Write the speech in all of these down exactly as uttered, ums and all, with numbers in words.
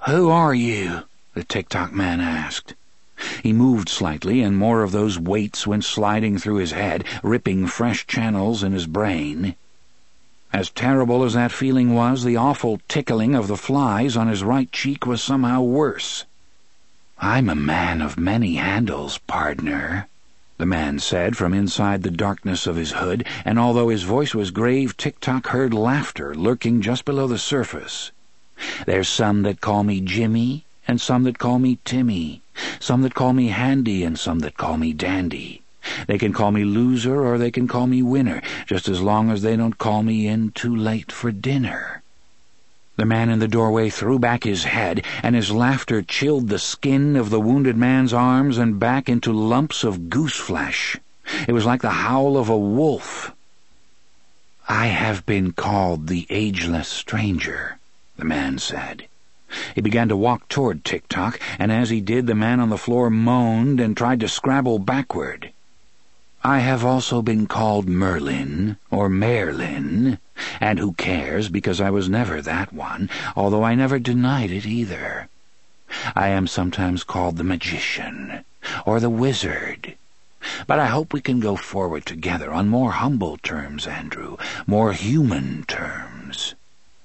"Who are you?" the Tick-Tock man asked. He moved slightly, and more of those weights went sliding through his head, ripping fresh channels in his brain. As terrible as that feeling was, the awful tickling of the flies on his right cheek was somehow worse. "I'm a man of many handles, pardner," the man said from inside the darkness of his hood, and although his voice was grave, Tick-Tock heard laughter lurking just below the surface. "There's some that call me Jimmy, and some that call me Timmy, some that call me Handy, and some that call me Dandy. They can call me loser or they can call me winner, just as long as they don't call me in too late for dinner." The man in the doorway threw back his head, and his laughter chilled the skin of the wounded man's arms and back into lumps of goose flesh. It was like the howl of a wolf. "I have been called the Ageless Stranger," the man said. He began to walk toward Tick-Tock, and as he did, the man on the floor moaned and tried to scrabble backward. "I have also been called Merlin, or Merlin, and who cares, because I was never that one, although I never denied it either. I am sometimes called the Magician, or the Wizard. But I hope we can go forward together on more humble terms, Andrew, more human terms."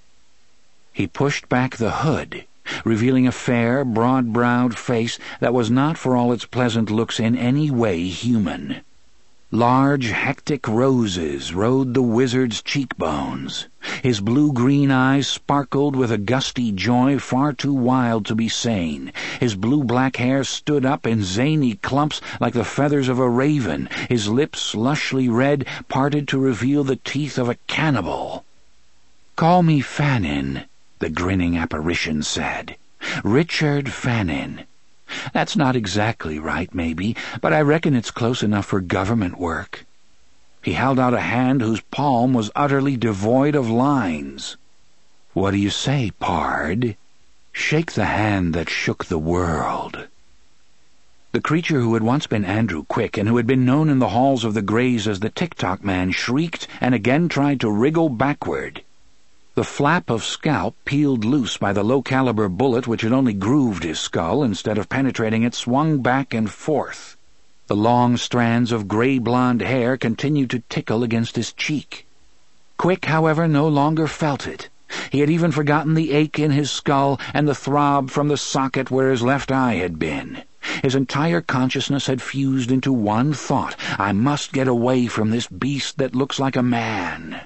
He pushed back the hood, revealing a fair, broad-browed face that was not, for all its pleasant looks, in any way human. Large, hectic roses rode the wizard's cheekbones. His blue-green eyes sparkled with a gusty joy far too wild to be sane. His blue-black hair stood up in zany clumps like the feathers of a raven. His lips, lushly red, parted to reveal the teeth of a cannibal. "Call me Fannin," the grinning apparition said. "Richard Fannin. That's not exactly right, maybe, but I reckon it's close enough for government work." He held out a hand whose palm was utterly devoid of lines. "What do you say, pard? Shake the hand that shook the world." The creature who had once been Andrew Quick, and who had been known in the halls of the Greys as the Tick-Tock man, shrieked and again tried to wriggle backward. The flap of scalp, peeled loose by the low-caliber bullet which had only grooved his skull instead of penetrating it, swung back and forth. The long strands of gray-blonde hair continued to tickle against his cheek. Quick, however, no longer felt it. He had even forgotten the ache in his skull and the throb from the socket where his left eye had been. His entire consciousness had fused into one thought: I must get away from this beast that looks like a man.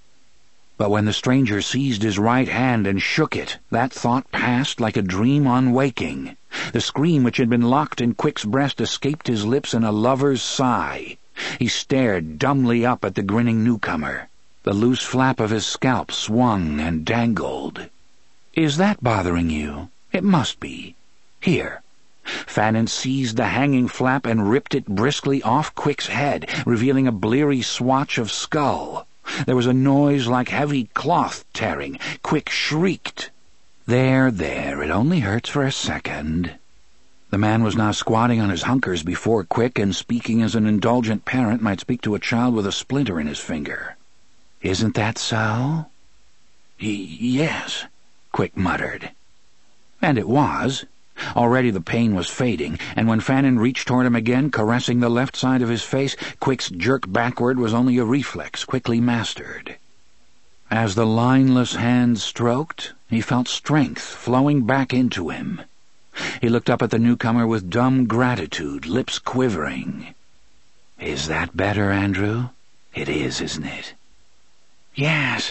But when the stranger seized his right hand and shook it, that thought passed like a dream on waking. The scream which had been locked in Quick's breast escaped his lips in a lover's sigh. He stared dumbly up at the grinning newcomer. The loose flap of his scalp swung and dangled. "Is that bothering you? It must be. Here." Fannin seized the hanging flap and ripped it briskly off Quick's head, revealing a bleary swatch of skull. There was a noise like heavy cloth tearing. Quick shrieked. "There, there, it only hurts for a second." The man was now squatting on his hunkers before Quick and speaking as an indulgent parent might speak to a child with a splinter in his finger. "Isn't that so?" Y yes, Quick muttered. And it was. Already the pain was fading, and when Fannin reached toward him again, caressing the left side of his face, Quick's jerk backward was only a reflex, quickly mastered. As the lineless hand stroked, he felt strength flowing back into him. He looked up at the newcomer with dumb gratitude, lips quivering. "Is that better, Andrew? It is, isn't it?" "Yes,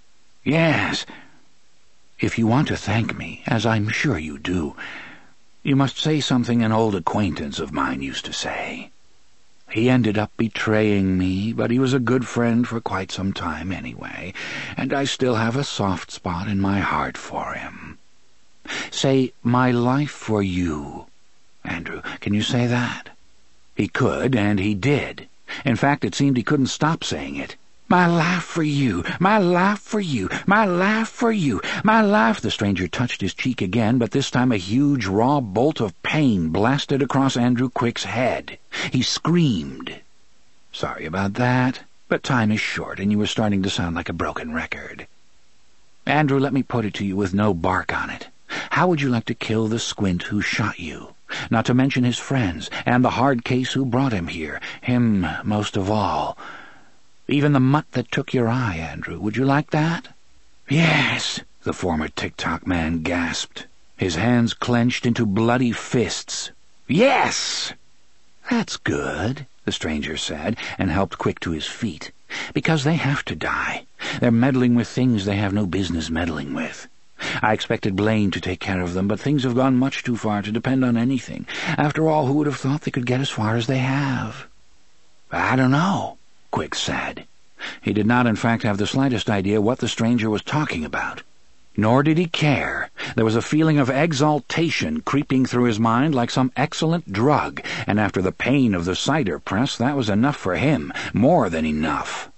yes. If you want to thank me, as I'm sure you do, you must say something an old acquaintance of mine used to say. He ended up betraying me, but he was a good friend for quite some time anyway, and I still have a soft spot in my heart for him. Say, my life for you. Andrew, can you say that?" He could, and he did. In fact, it seemed he couldn't stop saying it. "My life for you, my life for you, my life for you, my life—" The stranger touched his cheek again, but this time a huge raw bolt of pain blasted across Andrew Quick's head. He screamed. "Sorry about that, but time is short, and you were starting to sound like a broken record. Andrew, let me put it to you with no bark on it. How would you like to kill the squint who shot you? Not to mention his friends, and the hard case who brought him here. Him most of all. Even the mutt that took your eye, Andrew. Would you like that?" "Yes," the former Tick-Tock man gasped, his hands clenched into bloody fists. "Yes!" "That's good," the stranger said, and helped Quick to his feet. "Because they have to die. They're meddling with things they have no business meddling with. I expected Blaine to take care of them, but things have gone much too far to depend on anything. After all, who would have thought they could get as far as they have?" "I don't know," Quick said. He did not, in fact, have the slightest idea what the stranger was talking about. Nor did he care. There was a feeling of exaltation creeping through his mind like some excellent drug, and after the pain of the cider press, that was enough for him, more than enough.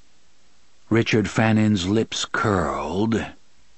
Richard Fannin's lips curled.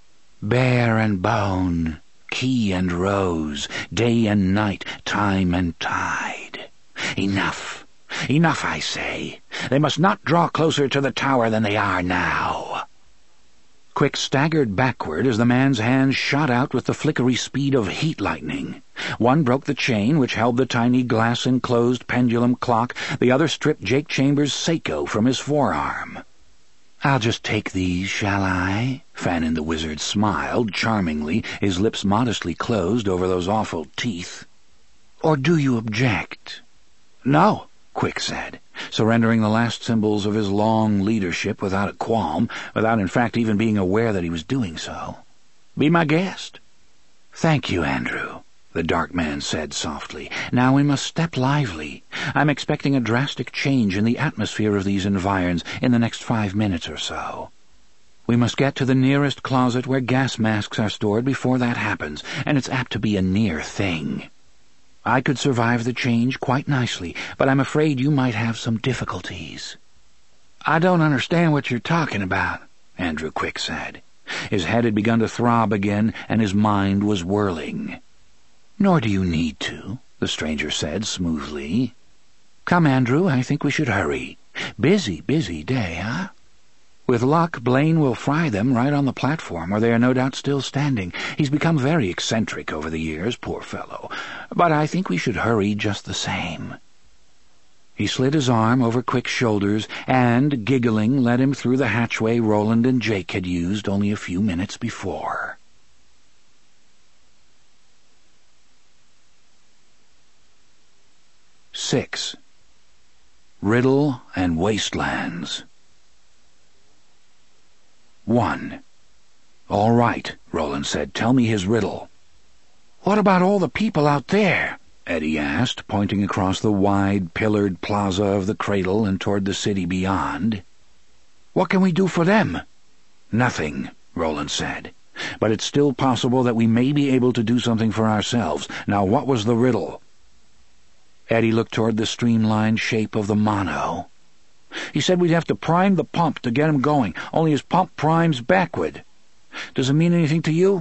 "Bear and bone, key and rose, day and night, time and tide. Enough. Enough, I say. They must not draw closer to the tower than they are now." Quick staggered backward as the man's hands shot out with the flickery speed of heat lightning. One broke the chain which held the tiny glass-enclosed pendulum clock, the other stripped Jake Chambers' Seiko from his forearm. "I'll just take these, shall I?" Fannin the Wizard smiled charmingly, his lips modestly closed over those awful teeth. "Or do you object?" "No," Quick said, surrendering the last symbols of his long leadership without a qualm, without in fact even being aware that he was doing so. "Be my guest." "Thank you, Andrew," the dark man said softly. "Now we must step lively. I'm expecting a drastic change in the atmosphere of these environs in the next five minutes or so. We must get to the nearest closet where gas masks are stored before that happens, and it's apt to be a near thing. I could survive the change quite nicely, but I'm afraid you might have some difficulties." "I don't understand what you're talking about," Andrew Quick said. His head had begun to throb again, and his mind was whirling. "Nor do you need to," the stranger said smoothly. "Come, Andrew, I think we should hurry. Busy, busy day, huh? With luck, Blaine will fry them right on the platform, where they are no doubt still standing. He's become very eccentric over the years, poor fellow. But I think we should hurry just the same." He slid his arm over Quick's shoulders and, giggling, led him through the hatchway Roland and Jake had used only a few minutes before. Six. Riddle and Wastelands. One. "All right," Roland said. "Tell me his riddle." "What about all the people out there?" Eddie asked, pointing across the wide, pillared plaza of the cradle and toward the city beyond. "What can we do for them?" "Nothing," Roland said. "But it's still possible that we may be able to do something for ourselves. Now, what was the riddle?" Eddie looked toward the streamlined shape of the mono. "He said we'd have to prime the pump to get him going, only his pump primes backward. Does it mean anything to you?"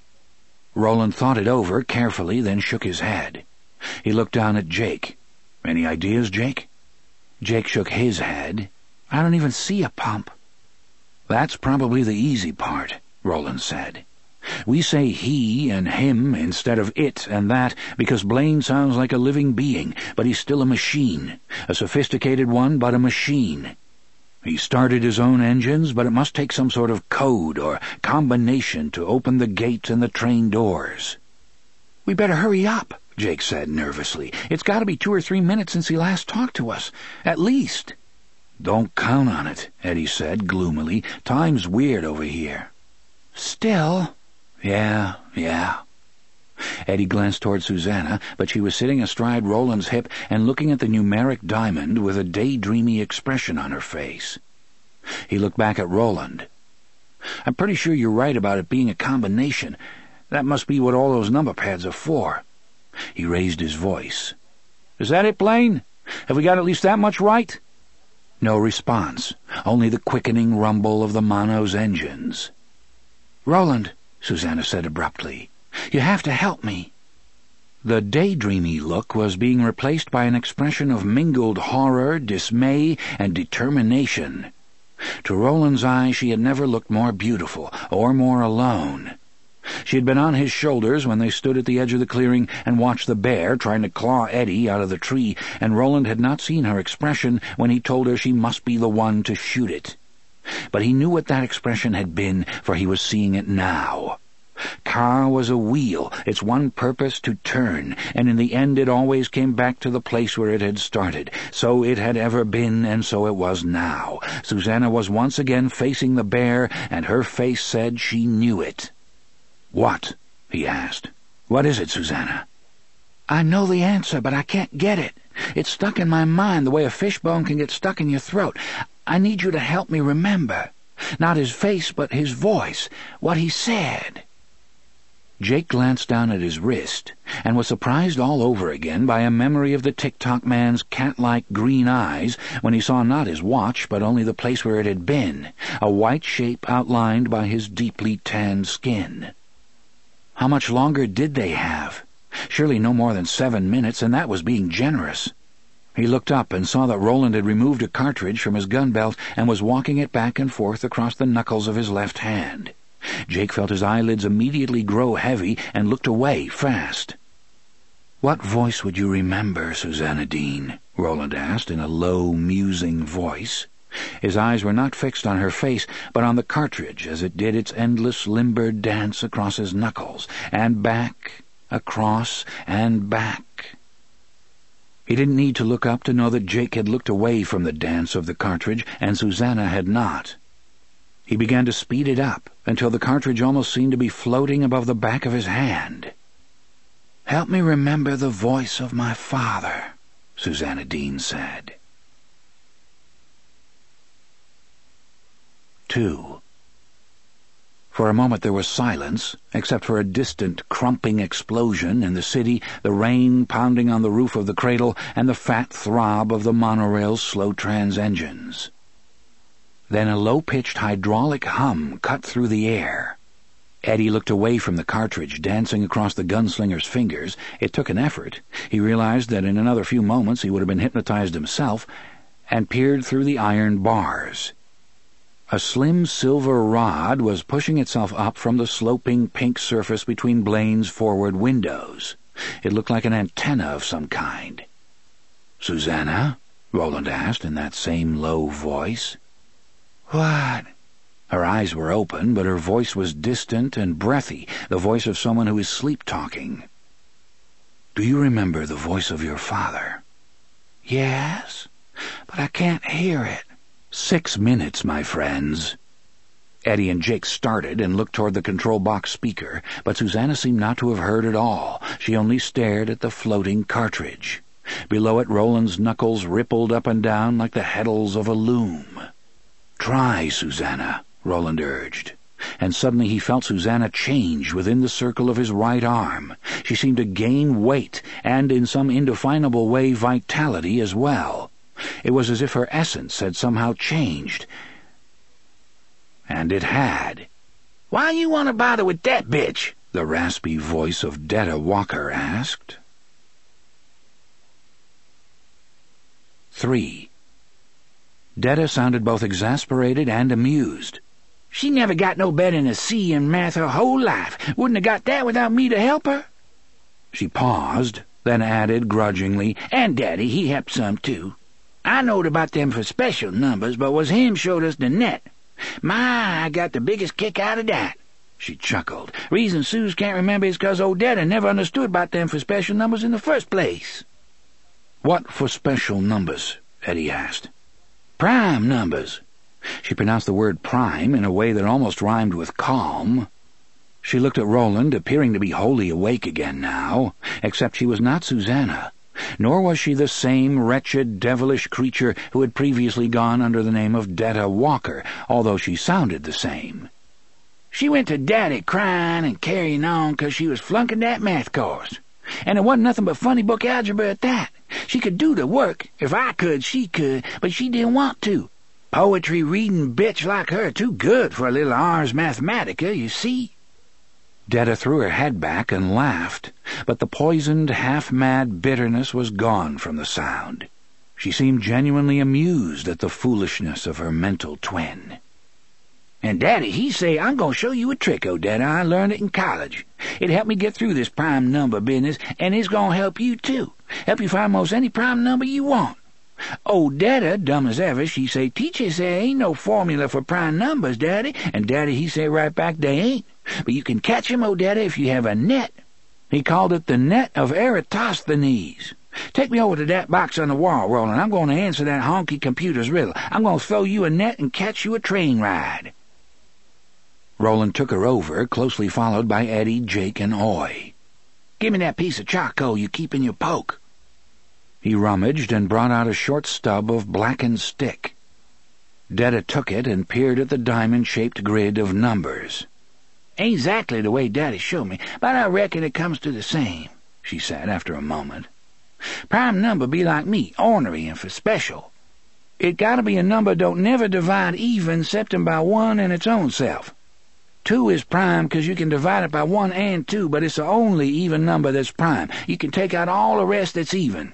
Roland thought it over carefully, then shook his head. He looked down at Jake. "Any ideas, Jake?" Jake shook his head. "I don't even see a pump." "That's probably the easy part," Roland said. "We say he and him instead of it and that because Blaine sounds like a living being, but he's still a machine, a sophisticated one, but a machine. He started his own engines, but it must take some sort of code or combination to open the gates and the train doors." "We better hurry up," Jake said nervously. "It's got to be two or three minutes since he last talked to us, at least." "Don't count on it," Eddie said gloomily. "Time's weird over here." "Still—" Yeah, yeah. Eddie glanced toward Susanna, but she was sitting astride Roland's hip and looking at the numeric diamond with a daydreamy expression on her face. He looked back at Roland. "I'm pretty sure you're right about it being a combination. That must be what all those number pads are for." He raised his voice. "Is that it, Blaine? Have we got at least that much right?" No response, only the quickening rumble of the mono's engines. "Roland," Susanna said abruptly, "you have to help me." The daydreamy look was being replaced by an expression of mingled horror, dismay, and determination. To Roland's eye she had never looked more beautiful or more alone. She had been on his shoulders when they stood at the edge of the clearing and watched the bear trying to claw Eddie out of the tree, and Roland had not seen her expression when he told her she must be the one to shoot it. But he knew what that expression had been, for he was seeing it now. Kaa was a wheel, its one purpose to turn, and in the end it always came back to the place where it had started. So it had ever been, and so it was now. Susannah was once again facing the bear, and her face said she knew it. "What?" he asked. "What is it, Susannah?" "I know the answer, but I can't get it. It's stuck in my mind the way a fishbone can get stuck in your throat. I need you to help me remember. Not his face, but his voice, what he said." Jake glanced down at his wrist and was surprised all over again by a memory of the Tick-Tock man's cat-like green eyes when he saw not his watch but only the place where it had been, a white shape outlined by his deeply tanned skin. How much longer did they have? Surely no more than seven minutes, and that was being generous. He looked up and saw that Roland had removed a cartridge from his gun belt and was walking it back and forth across the knuckles of his left hand. Jake felt his eyelids immediately grow heavy and looked away fast. "What voice would you remember, Susannah Dean?" Roland asked in a low, musing voice. His eyes were not fixed on her face, but on the cartridge as it did its endless limbered dance across his knuckles, and back, across, and back. He didn't need to look up to know that Jake had looked away from the dance of the cartridge, and Susannah had not. He began to speed it up until the cartridge almost seemed to be floating above the back of his hand. "Help me remember the voice of my father," Susannah Dean said. Two. For a moment there was silence, except for a distant, crumping explosion in the city, the rain pounding on the roof of the cradle, and the fat throb of the monorail's slow-trans engines. Then a low-pitched hydraulic hum cut through the air. Eddie looked away from the cartridge dancing across the gunslinger's fingers. It took an effort. He realized that in another few moments he would have been hypnotized himself, and peered through the iron bars. A slim silver rod was pushing itself up from the sloping pink surface between Blaine's forward windows. It looked like an antenna of some kind. "Susannah?" Roland asked in that same low voice. "What?" Her eyes were open, but her voice was distant and breathy, the voice of someone who is sleep-talking. "Do you remember the voice of your father?" "Yes, but I can't hear it." "Six minutes, my friends." Eddie and Jake started and looked toward the control box speaker, but Susannah seemed not to have heard at all. She only stared at the floating cartridge. Below it, Roland's knuckles rippled up and down like the heddles of a loom. "Try, Susannah," Roland urged, and suddenly he felt Susannah change within the circle of his right arm. She seemed to gain weight, and in some indefinable way vitality as well. It was as if her essence had somehow changed. And it had. "Why you want to bother with that bitch?" the raspy voice of Detta Walker asked. Three. Detta sounded both exasperated and amused. "She never got no better than a C in math her whole life. Wouldn't have got that without me to help her." She paused, then added grudgingly, "And Daddy, he helped some, too. I knowed about them for special numbers, but was him showed us the net. My, I got the biggest kick out of that." She chuckled. "Reason Suze can't remember is 'cause old Detta never understood about them for special numbers in the first place." "What for special numbers?" Eddie asked. "Prime numbers." She pronounced the word prime in a way that almost rhymed with calm. She looked at Roland, appearing to be wholly awake again now, except she was not Susannah, nor was she the same wretched, devilish creature who had previously gone under the name of Detta Walker, although she sounded the same. "She went to Daddy crying and carrying on 'cause she was flunking that math course. And it wasn't nothing but funny book algebra at that. She could do the work. If I could, she could, but she didn't want to. Poetry-reading bitch like her too good for a little Ars Mathematica, you see." Detta threw her head back and laughed, but the poisoned, half-mad bitterness was gone from the sound. She seemed genuinely amused at the foolishness of her mental twin. And Daddy, he say, I'm gonna show you a trick, Odetta. I learned it in college. It helped me get through this prime number business, and it's gonna help you, too. Help you find most any prime number you want. Odetta, dumb as ever, she say, Teacher say ain't no formula for prime numbers, Daddy. And Daddy, he say right back, they ain't. But you can catch 'em, Odetta, if you have a net. He called it the net of Eratosthenes. Take me over to that box on the wall, Roland. I'm going to answer that honky computer's riddle. I'm going to throw you a net and catch you a train ride. Roland took her over, closely followed by Eddie, Jake, and Oy. Give me that piece of charcoal you keep in your poke. He rummaged and brought out a short stub of blackened stick. Detta took it and peered at the diamond-shaped grid of numbers. Ain't exactly the way Daddy showed me, but I reckon it comes to the same, she said after a moment. Prime number be like me, ornery and for special. It gotta be a number don't never divide even excepting by one and its own self. Two is prime 'cause you can divide it by one and two, but it's the only even number that's prime. You can take out all the rest that's even.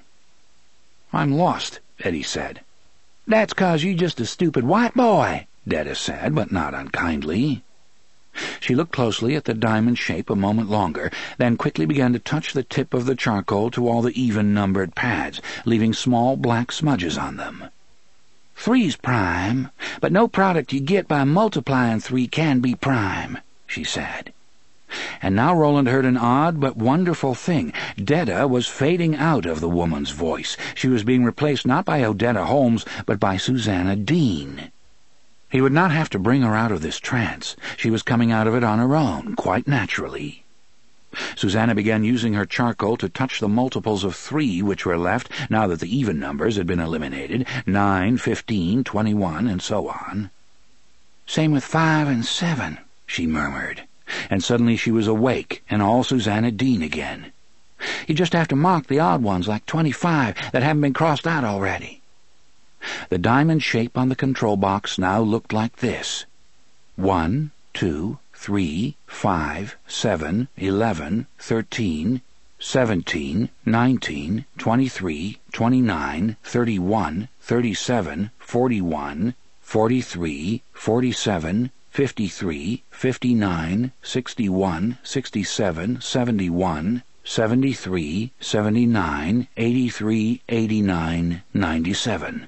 I'm lost, Eddie said. That's 'cause you just a stupid white boy, Detta said, but not unkindly. She looked closely at the diamond shape a moment longer, then quickly began to touch the tip of the charcoal to all the even-numbered pads, leaving small black smudges on them. Three's prime, but no product you get by multiplying three can be prime, she said. And now Roland heard an odd but wonderful thing. Detta was fading out of the woman's voice. She was being replaced not by Odetta Holmes, but by Susanna Dean. He would not have to bring her out of this trance. She was coming out of it on her own, quite naturally. Susanna began using her charcoal to touch the multiples of three which were left, now that the even numbers had been eliminated, nine, fifteen, twenty-one, and so on. Same with five and seven, she murmured, and suddenly she was awake and all Susanna Dean again. You just have to mark the odd ones, like twenty-five, that haven't been crossed out already. The diamond shape on the control box now looked like this. One, two, three, five, seven, eleven, thirteen, seventeen, nineteen, twenty-three, twenty-nine, thirty-one, thirty-seven, forty-one, forty-three, forty-seven, fifty-three, fifty-nine, sixty-one, sixty-seven, seventy-one, seventy-three, seventy-nine, eighty-three, eighty-nine, ninety-seven.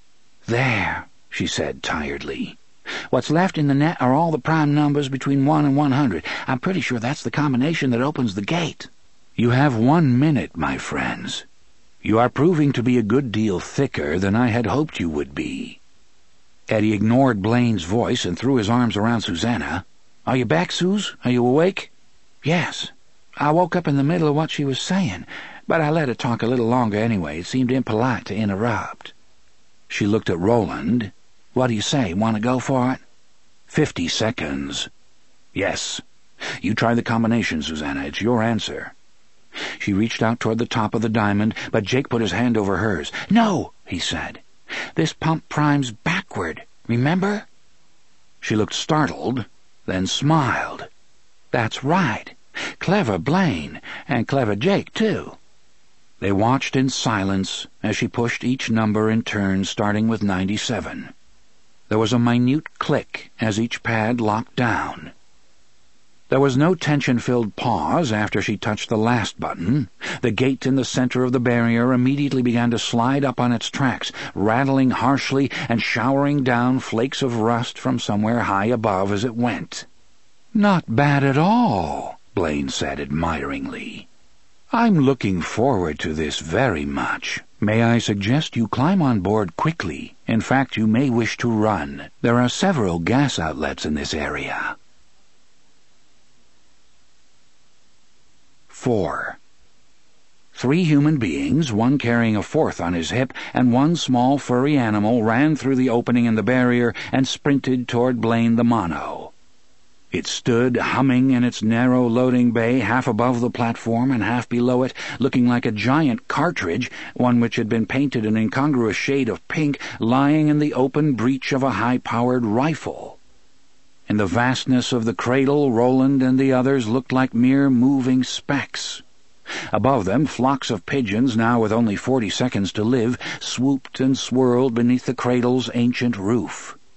There, she said tiredly. What's left in the net are all the prime numbers between one and one hundred. I'm pretty sure that's the combination that opens the gate. You have one minute, my friends. You are proving to be a good deal thicker than I had hoped you would be. Eddie ignored Blaine's voice and threw his arms around Susanna. Are you back, Suze? Are you awake? Yes. I woke up in the middle of what she was saying, but I let her talk a little longer anyway. It seemed impolite to interrupt. She looked at Roland. What do you say? Want to go for it? Fifty seconds. Yes. You try the combination, Susanna. It's your answer. She reached out toward the top of the diamond, but Jake put his hand over hers. No, he said. This pump primes backward, remember? She looked startled, then smiled. That's right. Clever Blaine, and clever Jake, too. They watched in silence as she pushed each number in turn, starting with ninety-seven. There was a minute click as each pad locked down. There was no tension-filled pause after she touched the last button. The gate in the center of the barrier immediately began to slide up on its tracks, rattling harshly and showering down flakes of rust from somewhere high above as it went. Not bad at all, Blaine said admiringly. I'm looking forward to this very much. May I suggest you climb on board quickly? In fact, you may wish to run. There are several gas outlets in this area. Four. Three human beings, one carrying a fourth on his hip, and one small furry animal ran through the opening in the barrier and sprinted toward Blaine the Mono. It stood humming in its narrow loading bay, half above the platform and half below it, looking like a giant cartridge, one which had been painted an incongruous shade of pink, lying in the open breech of a high-powered rifle. In the vastness of the cradle, Roland and the others looked like mere moving specks. Above them, flocks of pigeons, now with only forty seconds to live, swooped and swirled beneath the cradle's ancient roof.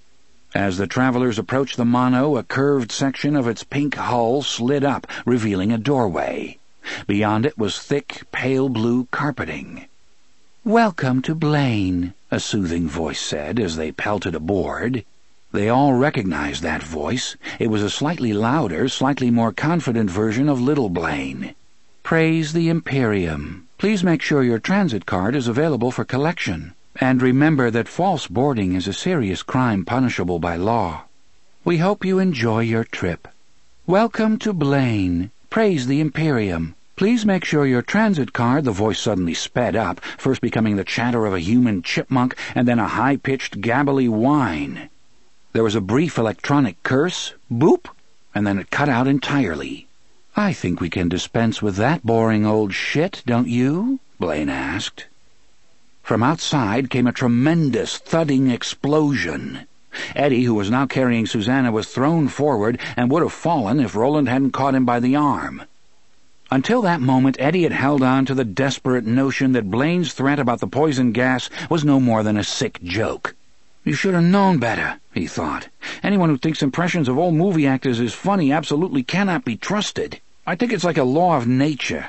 As the travelers approached the mono, a curved section of its pink hull slid up, revealing a doorway. Beyond it was thick, pale blue carpeting. "Welcome to Blaine," a soothing voice said as they pelted aboard. They all recognized that voice. It was a slightly louder, slightly more confident version of Little Blaine. "Praise the Imperium. Please make sure your transit card is available for collection. And remember that false boarding is a serious crime punishable by law. We hope you enjoy your trip. Welcome to Blaine. Praise the Imperium. Please make sure your transit card—" The voice suddenly sped up, first becoming the chatter of a human chipmunk and then a high-pitched, gabbly whine. There was a brief electronic curse, boop, and then it cut out entirely. "I think we can dispense with that boring old shit, don't you?" Blaine asked. From outside came a tremendous, thudding explosion. Eddie, who was now carrying Susanna, was thrown forward and would have fallen if Roland hadn't caught him by the arm. Until that moment, Eddie had held on to the desperate notion that Blaine's threat about the poison gas was no more than a sick joke. "You should have known better," he thought. "Anyone who thinks impressions of old movie actors is funny absolutely cannot be trusted. I think it's like a law of nature."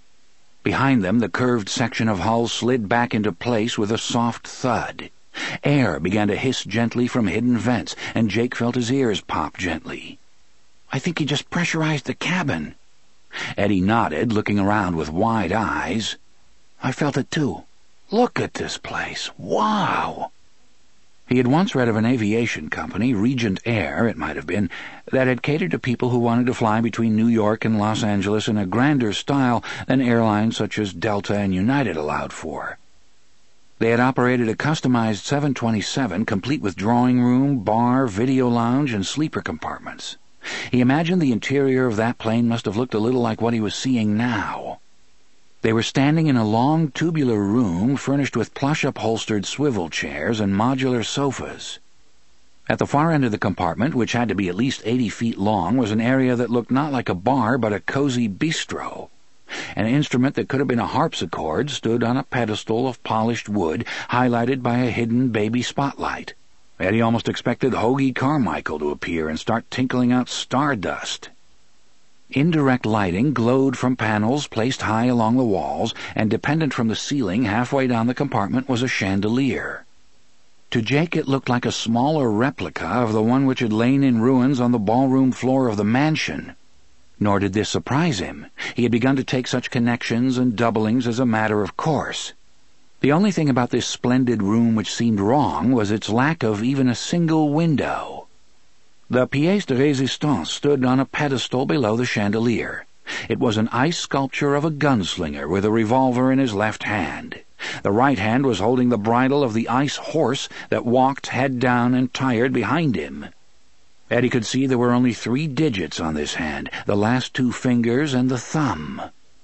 Behind them, the curved section of hull slid back into place with a soft thud. Air began to hiss gently from hidden vents, and Jake felt his ears pop gently. "I think he just pressurized the cabin." Eddie nodded, looking around with wide eyes. "I felt it too. Look at this place. Wow!" He had once read of an aviation company, Regent Air, it might have been, that had catered to people who wanted to fly between New York and Los Angeles in a grander style than airlines such as Delta and United allowed for. They had operated a customized seven twenty-seven, complete with drawing room, bar, video lounge, and sleeper compartments. He imagined the interior of that plane must have looked a little like what he was seeing now. They were standing in a long, tubular room furnished with plush-upholstered swivel chairs and modular sofas. At the far end of the compartment, which had to be at least eighty feet long, was an area that looked not like a bar but a cozy bistro. An instrument that could have been a harpsichord stood on a pedestal of polished wood, highlighted by a hidden baby spotlight. Eddie almost expected Hoagie Carmichael to appear and start tinkling out stardust. Indirect lighting glowed from panels placed high along the walls, and dependent from the ceiling halfway down the compartment was a chandelier. To Jake it looked like a smaller replica of the one which had lain in ruins on the ballroom floor of the mansion. Nor did this surprise him. He had begun to take such connections and doublings as a matter of course. The only thing about this splendid room which seemed wrong was its lack of even a single window. The pièce de résistance stood on a pedestal below the chandelier. It was an ice sculpture of a gunslinger with a revolver in his left hand. The right hand was holding the bridle of the ice horse that walked head down and tired behind him. Eddie could see there were only three digits on this hand, the last two fingers and the thumb.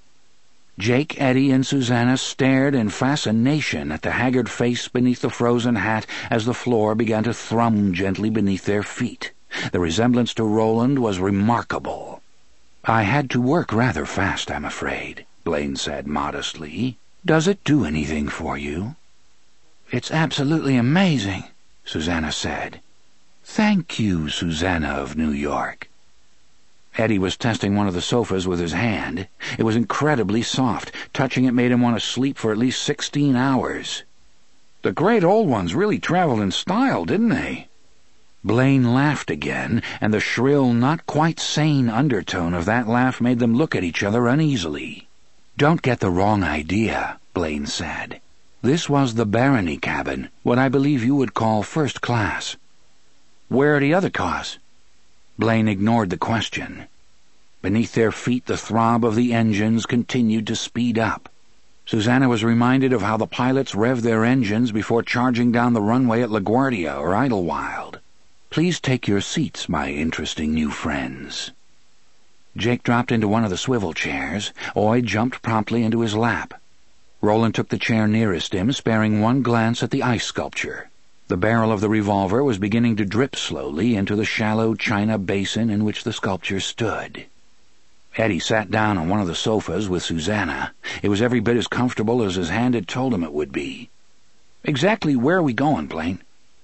Jake, Eddie, and Susanna stared in fascination at the haggard face beneath the frozen hat as the floor began to thrum gently beneath their feet. The resemblance to Roland was remarkable. "I had to work rather fast, I'm afraid," Blaine said modestly. "Does it do anything for you?" "It's absolutely amazing," Susanna said. "Thank you, Susanna of New York." Eddie was testing one of the sofas with his hand. It was incredibly soft. Touching it made him want to sleep for at least sixteen hours. "The great old ones really traveled in style, didn't they?" Blaine laughed again, and the shrill, not-quite-sane undertone of that laugh made them look at each other uneasily. "Don't get the wrong idea," Blaine said. "This was the barony cabin, what I believe you would call first class." "Where are the other cars?" Blaine ignored the question. Beneath their feet the throb of the engines continued to speed up. Susanna was reminded of how the pilots revved their engines before charging down the runway at LaGuardia or Idlewild. "Please take your seats, my interesting new friends." Jake dropped into one of the swivel chairs. Oid jumped promptly into his lap. Roland took the chair nearest him, sparing one glance at the ice sculpture. The barrel of the revolver was beginning to drip slowly into the shallow china basin in which the sculpture stood. Eddie sat down on one of the sofas with Susanna. It was every bit as comfortable as his hand had told him it would be. "Exactly where are we going, Blaine?"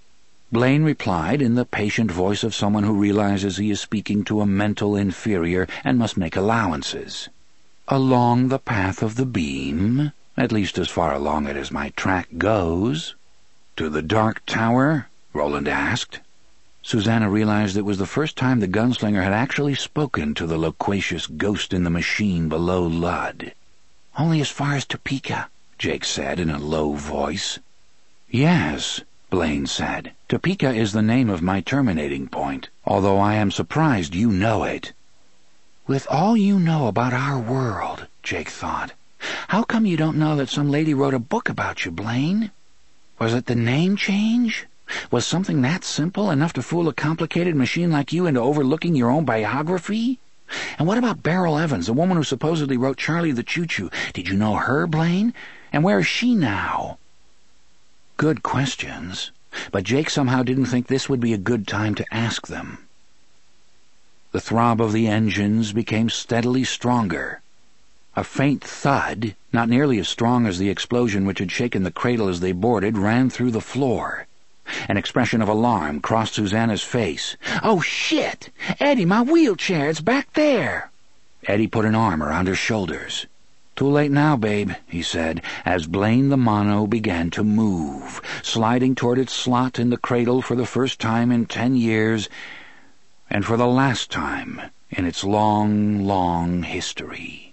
Blaine replied in the patient voice of someone who realizes he is speaking to a mental inferior and must make allowances. "Along the path of the beam, at least as far along it as my track goes." "To the Dark Tower?" Roland asked. Susanna realized it was the first time the gunslinger had actually spoken to the loquacious ghost in the machine below Ludd. "Only as far as Topeka," Jake said in a low voice. "Yes," Blaine said. "Topeka is the name of my terminating point, although I am surprised you know it." "With all you know about our world," Jake thought, "how come you don't know that some lady wrote a book about you, Blaine? Was it the name change? Was something that simple enough to fool a complicated machine like you into overlooking your own biography? And what about Beryl Evans, the woman who supposedly wrote Charlie the Choo-Choo? Did you know her, Blaine? And where is she now?" Good questions, but Jake somehow didn't think this would be a good time to ask them. The throb of the engines became steadily stronger. A faint thud, not nearly as strong as the explosion which had shaken the cradle as they boarded, ran through the floor. An expression of alarm crossed Susanna's face. "Oh, shit! Eddie, my wheelchair, it's back there!" Eddie put an arm around her shoulders. "Too late now, babe," he said, as Blaine the Mono began to move, sliding toward its slot in the cradle for the first time in ten years, and for the last time in its long, long history.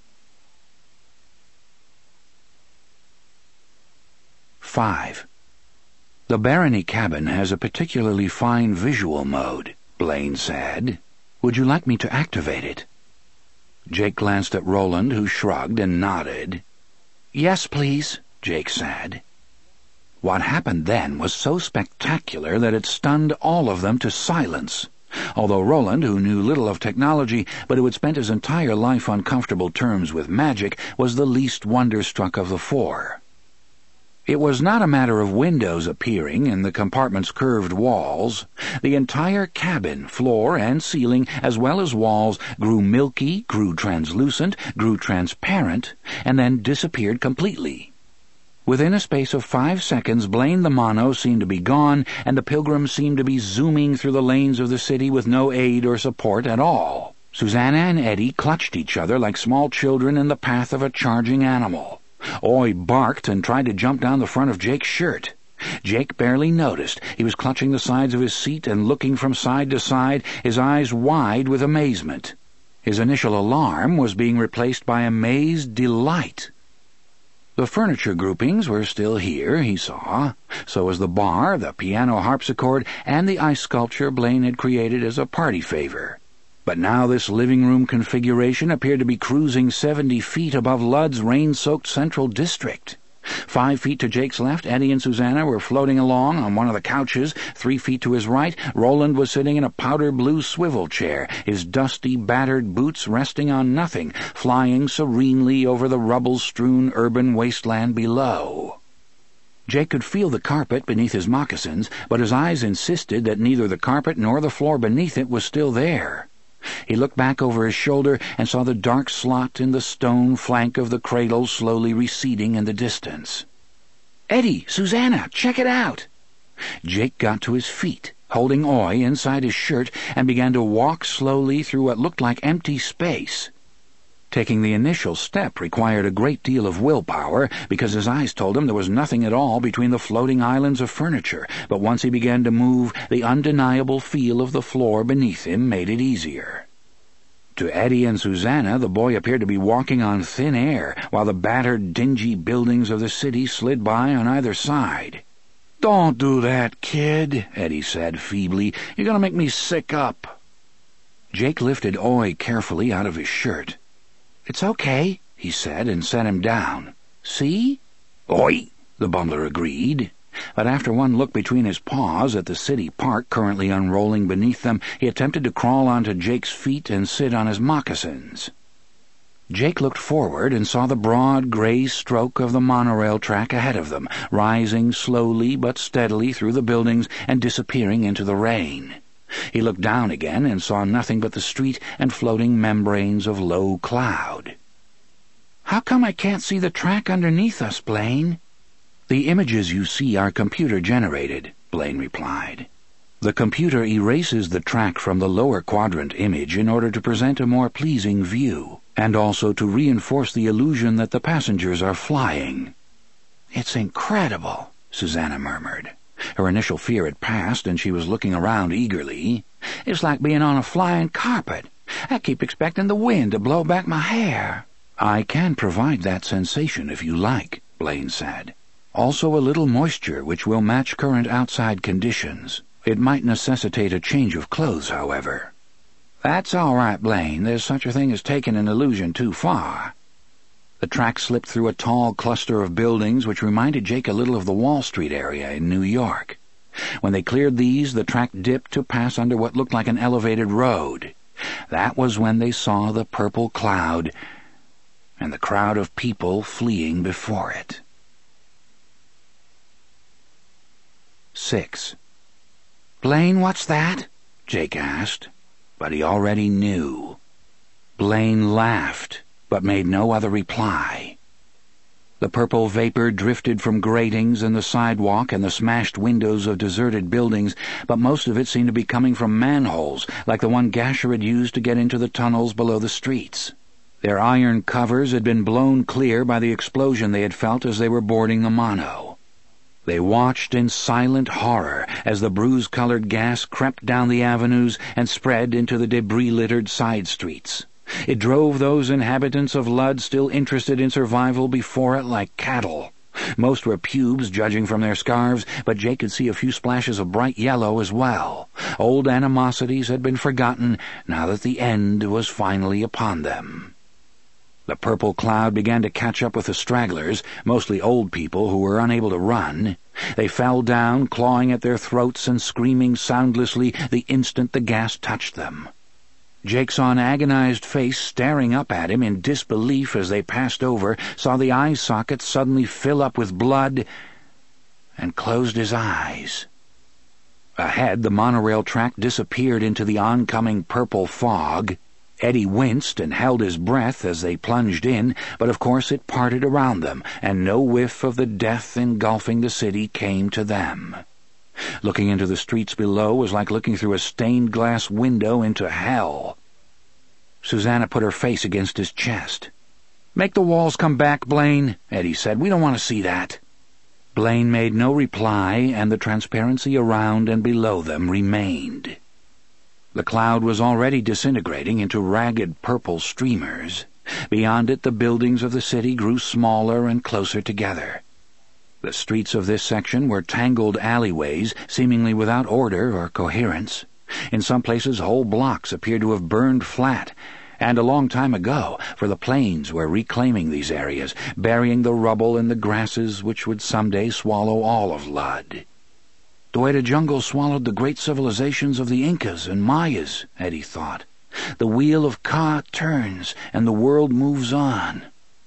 Five. "The Barony cabin has a particularly fine visual mode," Blaine said. "Would you like me to activate it?" Jake glanced at Roland, who shrugged and nodded. "Yes, please," Jake said. What happened then was so spectacular that it stunned all of them to silence, although Roland, who knew little of technology but who had spent his entire life on comfortable terms with magic, was the least wonderstruck of the four. It was not a matter of windows appearing in the compartment's curved walls. The entire cabin, floor and ceiling, as well as walls, grew milky, grew translucent, grew transparent, and then disappeared completely. Within a space of five seconds, Blaine the Mono seemed to be gone, and the pilgrims seemed to be zooming through the lanes of the city with no aid or support at all. Susanna and Eddie clutched each other like small children in the path of a charging animal. Oi barked and tried to jump down the front of Jake's shirt. Jake barely noticed. He was clutching the sides of his seat and looking from side to side, his eyes wide with amazement. His initial alarm was being replaced by amazed delight. The furniture groupings were still here, he saw. So was the bar, the piano harpsichord, and the ice sculpture Blaine had created as a party favor. But now this living-room configuration appeared to be cruising seventy feet above Ludd's rain-soaked central district. Five feet to Jake's left, Eddie and Susanna were floating along on one of the couches. Three feet to his right, Roland was sitting in a powder-blue swivel chair, his dusty, battered boots resting on nothing, flying serenely over the rubble-strewn urban wasteland below. Jake could feel the carpet beneath his moccasins, but his eyes insisted that neither the carpet nor the floor beneath it was still there. He looked back over his shoulder and saw the dark slot in the stone flank of the cradle slowly receding in the distance. "Eddie, Susanna, check it out!" Jake got to his feet, holding Oi inside his shirt, and began to walk slowly through what looked like empty space. Taking the initial step required a great deal of willpower, because his eyes told him there was nothing at all between the floating islands of furniture, but once he began to move, the undeniable feel of the floor beneath him made it easier. To Eddie and Susanna, the boy appeared to be walking on thin air, while the battered, dingy buildings of the city slid by on either side. "Don't do that, kid," Eddie said feebly. "You're going to make me sick up." Jake lifted Oi carefully out of his shirt. "It's okay," he said, and set him down. "See?" "Oi," the bundler agreed. But after one look between his paws at the city park currently unrolling beneath them, he attempted to crawl onto Jake's feet and sit on his moccasins. Jake looked forward and saw the broad gray stroke of the monorail track ahead of them, rising slowly but steadily through the buildings and disappearing into the rain. He looked down again and saw nothing but the street and floating membranes of low cloud. "How come I can't see the track underneath us, Blaine?" "The images you see are computer-generated," Blaine replied. The computer erases the track from the lower quadrant image in order to present a more pleasing view, and also to reinforce the illusion that the passengers are flying. "It's incredible," Susanna murmured. Her initial fear had passed, and she was looking around eagerly. "It's like being on a flying carpet. I keep expecting the wind to blow back my hair." "I can provide that sensation if you like," Blaine said. "Also a little moisture which will match current outside conditions. It might necessitate a change of clothes, however." "That's all right, Blaine. There's such a thing as taking an illusion too far." The track slipped through a tall cluster of buildings which reminded Jake a little of the Wall Street area in New York. When they cleared these, the track dipped to pass under what looked like an elevated road. That was when they saw the purple cloud and the crowd of people fleeing before it. Six. "Blaine, what's that?" Jake asked, but he already knew. Blaine laughed, but made no other reply. The purple vapor drifted from gratings in the sidewalk and the smashed windows of deserted buildings, but most of it seemed to be coming from manholes, like the one Gasher had used to get into the tunnels below the streets. Their iron covers had been blown clear by the explosion they had felt as they were boarding the mono. They watched in silent horror as the bruise-colored gas crept down the avenues and spread into the debris-littered side streets. It drove those inhabitants of Ludd still interested in survival before it like cattle. Most were pubes, judging from their scarves, but Jake could see a few splashes of bright yellow as well. Old animosities had been forgotten now that the end was finally upon them. The purple cloud began to catch up with the stragglers, mostly old people who were unable to run. They fell down, clawing at their throats and screaming soundlessly the instant the gas touched them. Jake saw an agonized face staring up at him in disbelief as they passed over, saw the eye sockets suddenly fill up with blood, and closed his eyes. Ahead, the monorail track disappeared into the oncoming purple fog. Eddie winced and held his breath as they plunged in, but of course it parted around them, and no whiff of the death engulfing the city came to them. Looking into the streets below was like looking through a stained-glass window into hell. Susanna put her face against his chest. "Make the walls come back, Blaine," Eddie said. "We don't want to see that." Blaine made no reply, and the transparency around and below them remained. The cloud was already disintegrating into ragged purple streamers. Beyond it, the buildings of the city grew smaller and closer together. The streets of this section were tangled alleyways, seemingly without order or coherence. In some places, whole blocks appeared to have burned flat, and a long time ago, for the planes were reclaiming these areas, burying the rubble in the grasses which would someday swallow all of Ludd. "The way the jungle swallowed the great civilizations of the Incas and Mayas," Eddie thought. "The wheel of Ka turns, and the world moves on."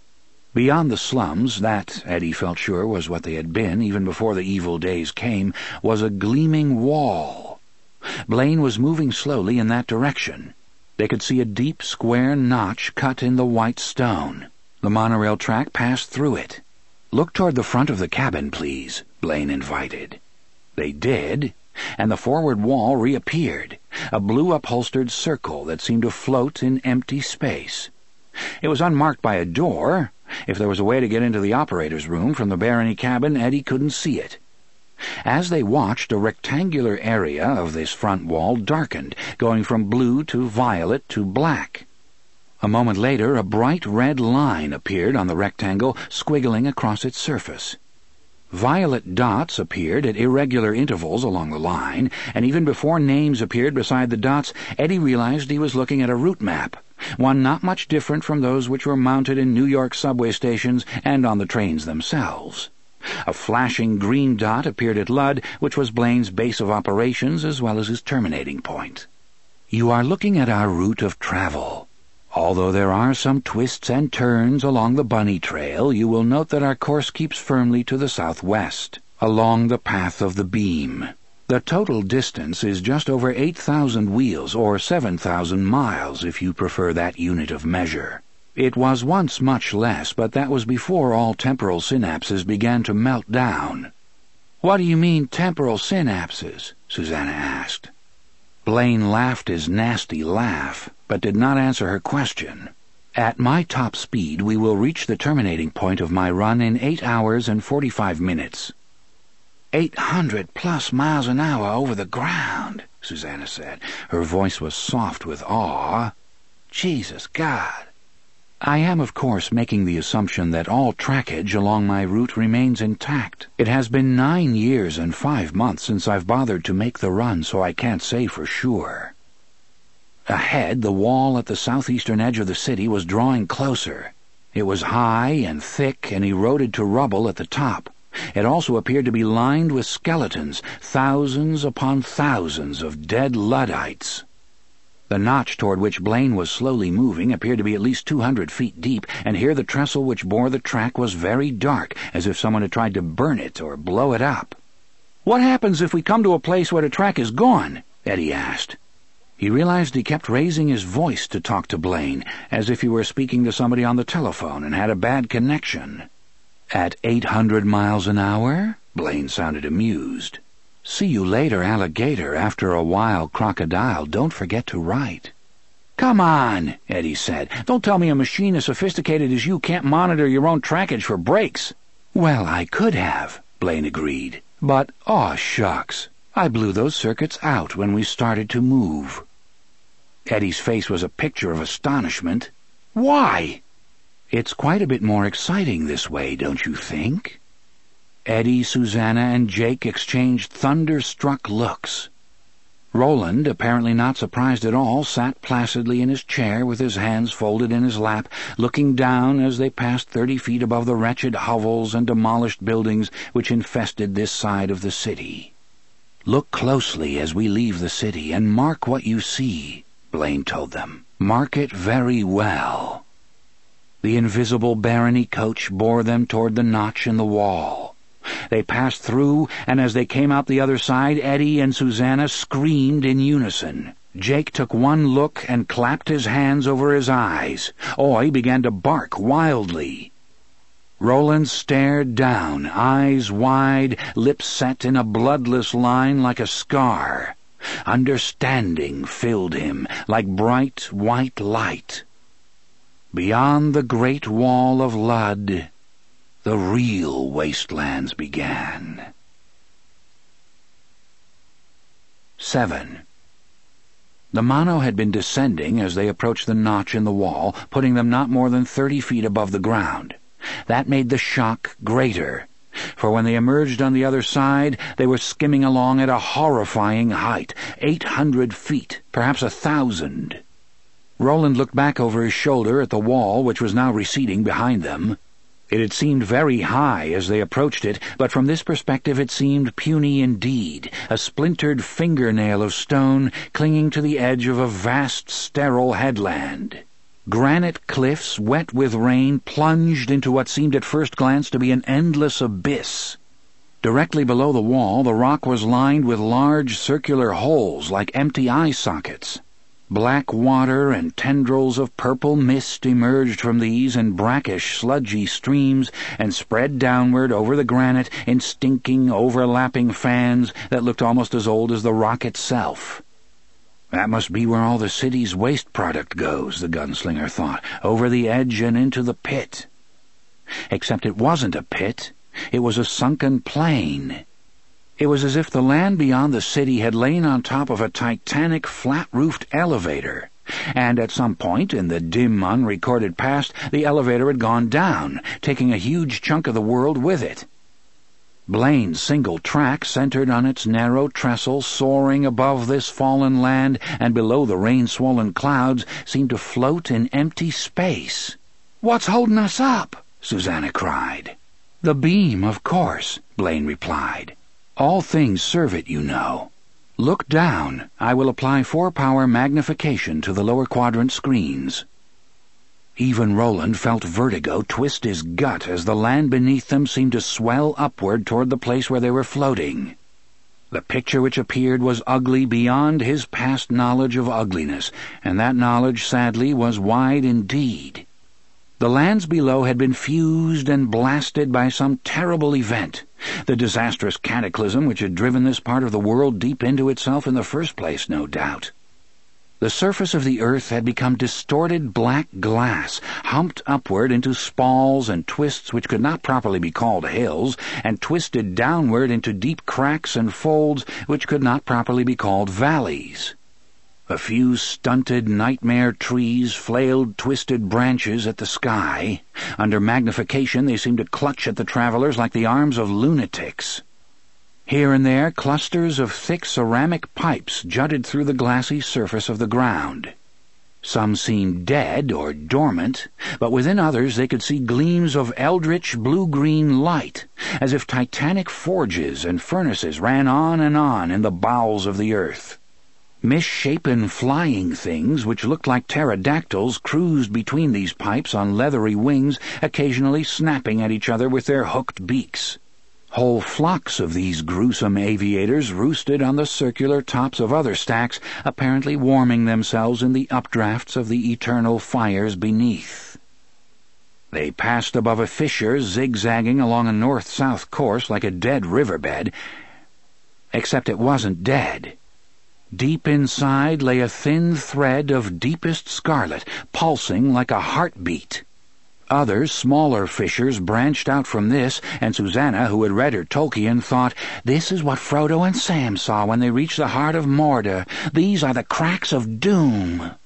Beyond the slums, that, Eddie felt sure, was what they had been even before the evil days came, was a gleaming wall. Blaine was moving slowly in that direction. They could see a deep, square notch cut in the white stone. The monorail track passed through it. "Look toward the front of the cabin, please," Blaine invited. They did, and the forward wall reappeared, a blue upholstered circle that seemed to float in empty space. It was unmarked by a door. If there was a way to get into the operator's room from the Barony cabin, Eddie couldn't see it. As they watched, a rectangular area of this front wall darkened, going from blue to violet to black. A moment later, a bright red line appeared on the rectangle, squiggling across its surface. Violet dots appeared at irregular intervals along the line, and even before names appeared beside the dots, Eddie realized he was looking at a route map, one not much different from those which were mounted in New York subway stations and on the trains themselves. A flashing green dot appeared at Ludd, which was Blaine's base of operations as well as his terminating point. "You are looking at our route of travel. Although there are some twists and turns along the bunny trail, you will note that our course keeps firmly to the southwest, along the path of the beam. The total distance is just over eight thousand wheels, or seven thousand miles if you prefer that unit of measure. It was once much less, but that was before all temporal synapses began to melt down." "What do you mean, temporal synapses?" Susanna asked. Blaine laughed his nasty laugh, but did not answer her question. "At my top speed, we will reach the terminating point of my run in eight hours and forty-five minutes. Eight hundred plus miles an hour over the ground," Susanna said. Her voice was soft with awe. "Jesus God." "I am, of course, making the assumption that all trackage along my route remains intact. It has been nine years and five months since I've bothered to make the run, so I can't say for sure." Ahead, the wall at the southeastern edge of the city was drawing closer. It was high and thick and eroded to rubble at the top. It also appeared to be lined with skeletons, thousands upon thousands of dead Luddites. The notch toward which Blaine was slowly moving appeared to be at least two hundred feet deep, and here the trestle which bore the track was very dark, as if someone had tried to burn it or blow it up. "What happens if we come to a place where the track is gone?" Eddie asked. He realized he kept raising his voice to talk to Blaine, as if he were speaking to somebody on the telephone and had a bad connection. "At eight hundred miles an hour?" Blaine sounded amused. "See you later, alligator. After a while, crocodile. Don't forget to write." "Come on," Eddie said. "Don't tell me a machine as sophisticated as you can't monitor your own trackage for brakes." "Well, I could have," Blaine agreed. "But, aw shucks, I blew those circuits out when we started to move." Eddie's face was a picture of astonishment. "Why?" "It's quite a bit more exciting this way, don't you think?" Eddie, Susanna, and Jake exchanged thunderstruck looks. Roland, apparently not surprised at all, sat placidly in his chair with his hands folded in his lap, looking down as they passed thirty feet above the wretched hovels and demolished buildings which infested this side of the city. "Look closely as we leave the city and mark what you see," Blaine told them. "Mark it very well." The invisible barony coach bore them toward the notch in the wall. They passed through, and as they came out the other side, Eddie and Susanna screamed in unison. Jake took one look and clapped his hands over his eyes. Oy began to bark wildly. Roland stared down, eyes wide, lips set in a bloodless line like a scar. Understanding filled him like bright white light. Beyond the great wall of Lud, the real wastelands began. Seven. The mono had been descending as they approached the notch in the wall, putting them not more than thirty feet above the ground. That made the shock greater, for when they emerged on the other side, they were skimming along at a horrifying height, eight hundred feet, perhaps a thousand. Roland looked back over his shoulder at the wall, which was now receding behind them. It had seemed very high as they approached it, but from this perspective it seemed puny indeed, a splintered fingernail of stone clinging to the edge of a vast, sterile headland. Granite cliffs, wet with rain, plunged into what seemed at first glance to be an endless abyss. Directly below the wall, the rock was lined with large circular holes like empty eye sockets. Black water and tendrils of purple mist emerged from these in brackish, sludgy streams and spread downward over the granite in stinking, overlapping fans that looked almost as old as the rock itself. That must be where all the city's waste product goes, the gunslinger thought, over the edge and into the pit. Except it wasn't a pit. It was a sunken plain. It was as if the land beyond the city had lain on top of a titanic flat-roofed elevator, and at some point in the dim, unrecorded past, the elevator had gone down, taking a huge chunk of the world with it. Blaine's single track centered on its narrow trestle, soaring above this fallen land and below the rain-swollen clouds, seemed to float in empty space. "What's holding us up?" Susanna cried. "The beam, of course," Blaine replied. "All things serve it, you know. Look down. I will apply four-power magnification to the lower quadrant screens." Even Roland felt vertigo twist his gut as the land beneath them seemed to swell upward toward the place where they were floating. The picture which appeared was ugly beyond his past knowledge of ugliness, and that knowledge, sadly, was wide indeed. The lands below had been fused and blasted by some terrible event, The disastrous cataclysm which had driven this part of the world deep into itself in the first place, no doubt. The surface of the earth had become distorted black glass, humped upward into spalls and twists which could not properly be called hills, and twisted downward into deep cracks and folds which could not properly be called valleys. A few stunted nightmare trees flailed twisted branches at the sky. Under magnification they seemed to clutch at the travelers like the arms of lunatics. Here and there clusters of thick ceramic pipes jutted through the glassy surface of the ground. Some seemed dead or dormant, but within others they could see gleams of eldritch blue-green light, as if titanic forges and furnaces ran on and on in the bowels of the earth. Misshapen flying things which looked like pterodactyls cruised between these pipes on leathery wings, occasionally snapping at each other with their hooked beaks. Whole flocks of these gruesome aviators roosted on the circular tops of other stacks, apparently warming themselves in the updrafts of the eternal fires beneath. They passed above a fissure zigzagging along a north-south course like a dead riverbed, except it wasn't dead. Deep inside lay a thin thread of deepest scarlet, pulsing like a heartbeat. Other, smaller fissures branched out from this, and Susanna, who had read her Tolkien, thought, "This is what Frodo and Sam saw when they reached the heart of Mordor. These are the cracks of doom."